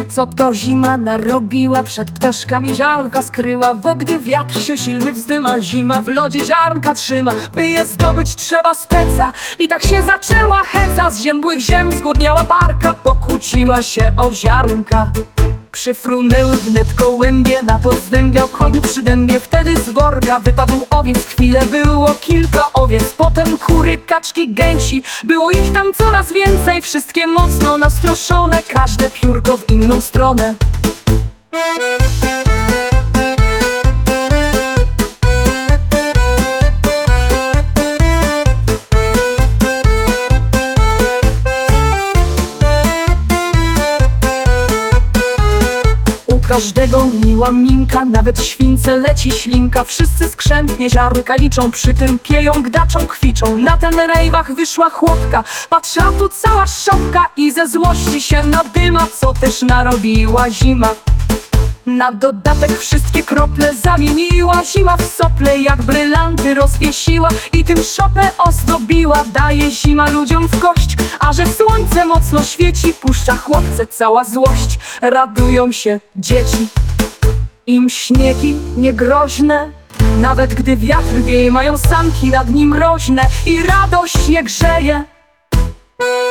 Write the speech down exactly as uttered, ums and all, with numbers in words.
co to zima narobiła. Przed ptaszkami ziarnka skryła, bo gdy wiatr się silny wzdyma, zima w lodzie ziarnka trzyma. By je zdobyć trzeba speca, i tak się zaczęła heca. Z ziębłych ziem zgłodniała barka, pokłóciła się o ziarnka. Przyfrunęły wnet kołębie, na to zdębiał koń przy dębie. Wtedy z worka wypadł owiec, chwilę było kilka owiec. Potem kury, kaczki, gęsi, było ich tam coraz więcej. Wszystkie mocno nastroszone, każde piórko w inną stronę. Każdego miła minka, nawet śwince leci ślinka. Wszyscy skrzętnie ziarnka liczą, przy tym pieją, gdaczą, kwiczą. Na ten rejwach wyszła chłopka, patrz, a tu cała szopka, i ze złości się nadyma, co też narobiła zima. Na dodatek wszystkie krople zamieniła zima w sople, jak brylanty rozwiesiła i tym szopę ozdobiła. Daje zima ludziom w kość, a że słońce mocno świeci, puszcza chłopce cała złość. Radują się dzieci, im śniegi niegroźne, nawet gdy wiatr wieje, mają sanki nad nim mroźne i radość je grzeje.